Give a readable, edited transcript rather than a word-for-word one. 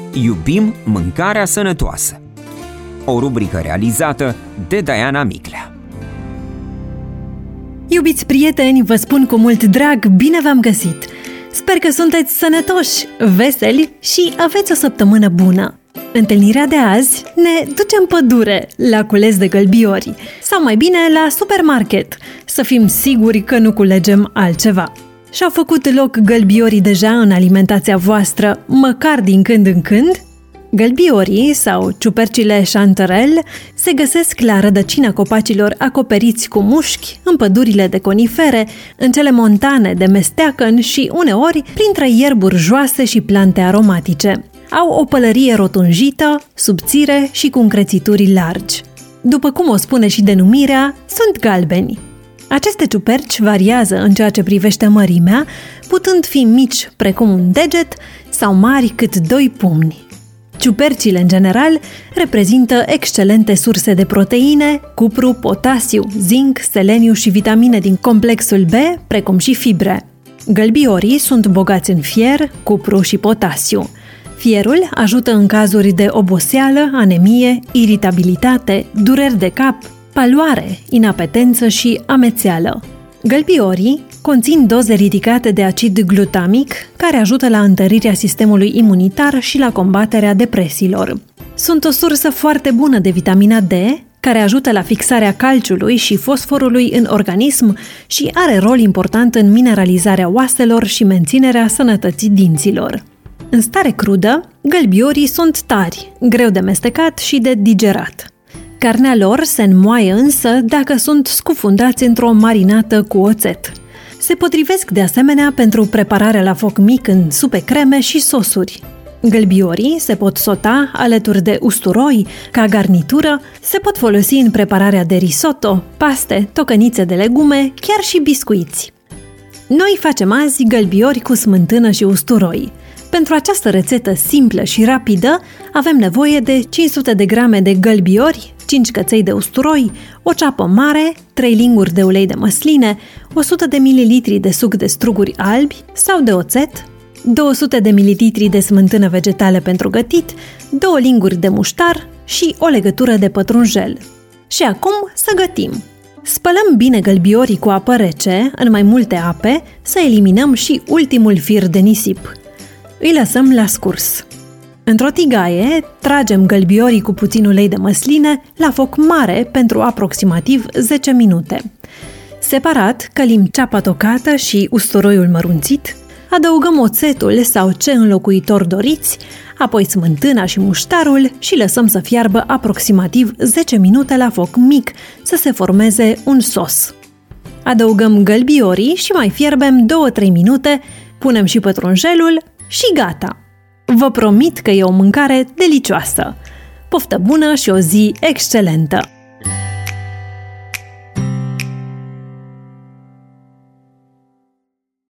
Iubim mâncarea sănătoasă. O rubrică realizată de Diana Miclea. Iubiți prieteni, vă spun cu mult drag, bine v-am găsit! Sper că sunteți sănătoși, veseli și aveți o săptămână bună! Întâlnirea de azi ne duce în pădure, la cules de gălbiori, sau mai bine la supermarket, să fim siguri că nu culegem altceva. Și-au făcut loc gălbiorii deja în alimentația voastră, măcar din când în când? Gălbiorii sau ciupercile chanterelle se găsesc la rădăcina copacilor acoperiți cu mușchi, în pădurile de conifere, în cele montane de mesteacăn și uneori printre ierburi joase și plante aromatice. Au o pălărie rotunjită, subțire și cu încrețituri largi. După cum o spune și denumirea, sunt galbeni. Aceste ciuperci variază în ceea ce privește mărimea, putând fi mici precum un deget sau mari cât 2 pumni. Ciupercile, în general, reprezintă excelente surse de proteine, cupru, potasiu, zinc, seleniu și vitamine din complexul B, precum și fibre. Gălbiorii sunt bogați în fier, cupru și potasiu. Fierul ajută în cazuri de oboseală, anemie, iritabilitate, dureri de cap, paloare, inapetență și amețeală. Gălbiorii conțin doze ridicate de acid glutamic, care ajută la întărirea sistemului imunitar și la combaterea depresiilor. Sunt o sursă foarte bună de vitamina D, care ajută la fixarea calciului și fosforului în organism și are rol important în mineralizarea oaselor și menținerea sănătății dinților. În stare crudă, gălbiorii sunt tari, greu de mestecat și de digerat. Carnea lor se înmoaie însă dacă sunt scufundați într-o marinată cu oțet. Se potrivesc de asemenea pentru prepararea la foc mic în supe creme și sosuri. Gălbiorii se pot sota alături de usturoi, ca garnitură, se pot folosi în prepararea de risotto, paste, tocănițe de legume, chiar și biscuiți. Noi facem azi gălbiori cu smântână și usturoi. Pentru această rețetă simplă și rapidă avem nevoie de 500 de grame de gălbiori, 5 căței de usturoi, o ceapă mare, 3 linguri de ulei de măsline, 100 de ml de suc de struguri albi sau de oțet, 200 de ml de smântână vegetală pentru gătit, 2 linguri de muștar și o legătură de pătrunjel. Și acum să gătim! Spălăm bine gălbiorii cu apă rece, în mai multe ape, să eliminăm și ultimul fir de nisip. Îi lăsăm la scurs. Într-o tigaie, tragem gălbiorii cu puțin ulei de măsline la foc mare pentru aproximativ 10 minute. Separat, călim ceapa tocată și usturoiul mărunțit, adăugăm oțetul sau ce înlocuitor doriți, apoi smântâna și muștarul și lăsăm să fiarbă aproximativ 10 minute la foc mic, să se formeze un sos. Adăugăm gălbiorii și mai fierbem 2-3 minute, punem și pătrunjelul și gata! Vă promit că e o mâncare delicioasă! Poftă bună și o zi excelentă!